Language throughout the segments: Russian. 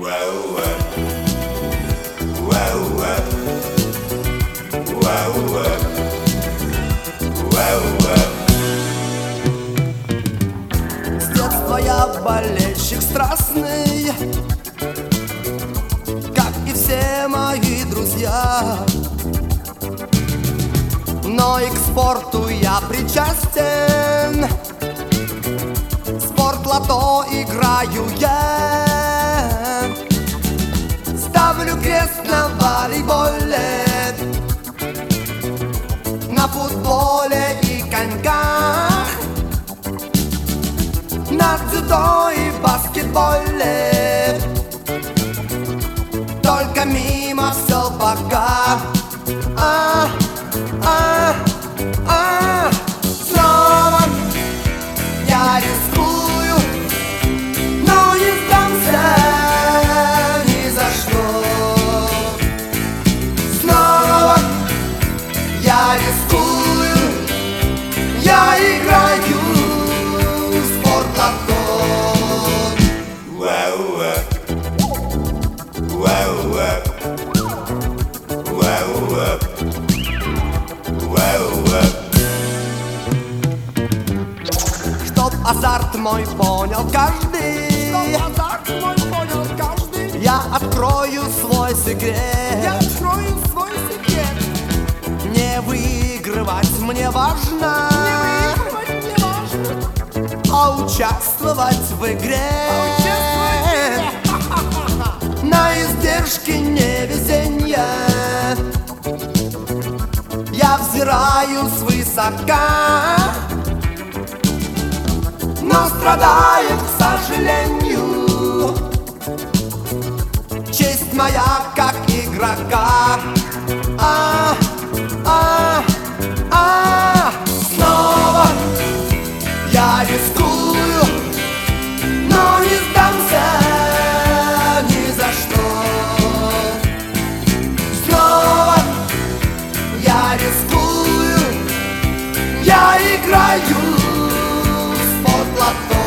С детства я болельщик страстный, как и все мои друзья. Но и к спорту я причастен. Спорт лото играю я. Ставлю крест на волейболе, на футболе и коньках, на дзюдо и баскетболе. Только мимо все пока. Снова я рискую, но не сдамся ни за что. Снова я рискую, я играю в спорт-лото. Чтоб азарт мой понял каждый, я открою свой секрет. Не выигрывать мне важно, а участвовать в игре. На издержки невезенья я взираю свысока, но страдаю, к сожалению. Честь моя как игрока. Снова я рискую, но не сдамся ни за что. Снова я рискую, я играю в спорт-лото.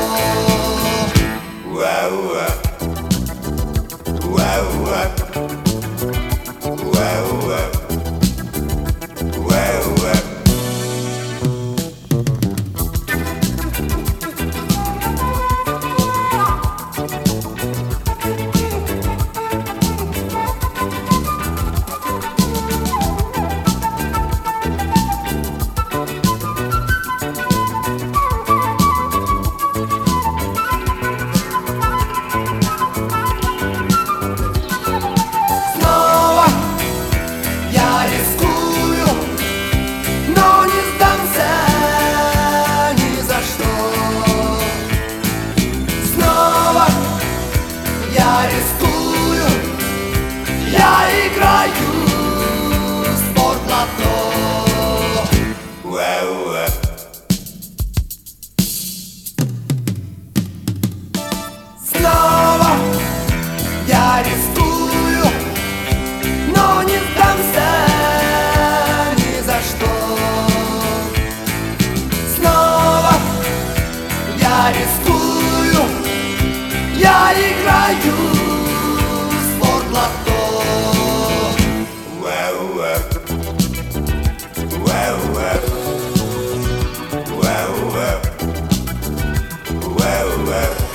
Я играю в спорт-лото. Снова я рискую, но не сдамся ни за что. Снова я рискую, я играю в спорт-лото. Wow.